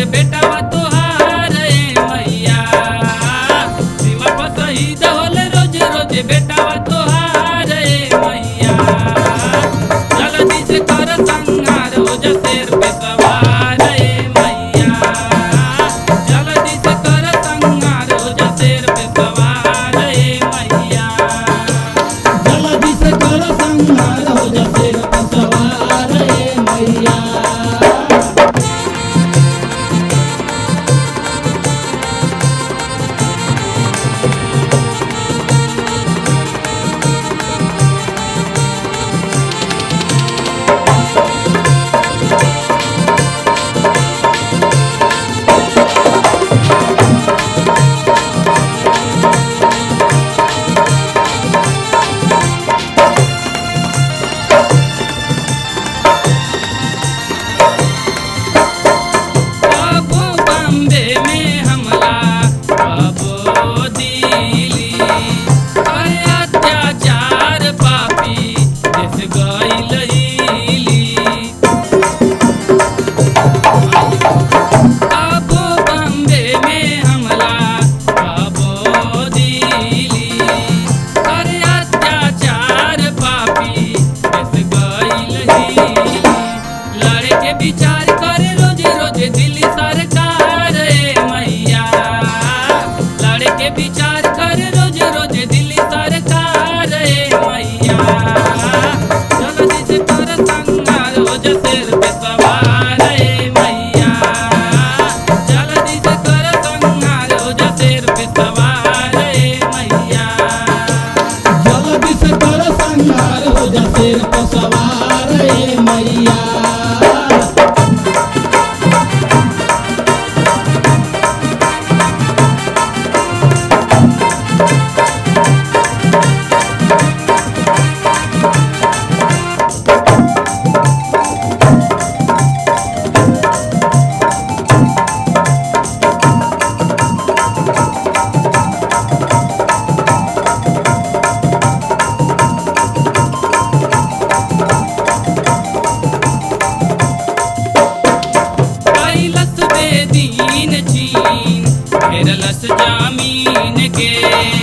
बेटावा तोहार ए मैया सीमा पर शहीद होले रोज रोज बेटावा तोहार ए मैया जल्दी से कर संहार हो जा शेर पे सवार ए मैया जल्दी से कर संहार हो जा शेर पे सवार ए मैया जल्दी से कर संहार हो जा शेर पे सवार ए मैया। बाबू बॉम्बे में हमला बाबू दिल्ली अरे अत्याचार पापी देश गइल हिली बाबू बॉम्बे में हमला बाबू दिल्ली अरे अत्याचार पापी देश गइल हिली लड़े के विचार करे रोज रोज दिल्ली सरकार ए मैया लड़े के विचार करे रोज रोज दिल्ली सरकार ए मैया जल्दी से कर संहार हो जा शेर पे सवार ए मैया जल्दी से कर संहार हो जा शेर पे सवार ए मैया जल्दी से कर संहार हो जा शेर पे सवार ए मैया। कैलस बेदीन चीन घेरलस जामीन के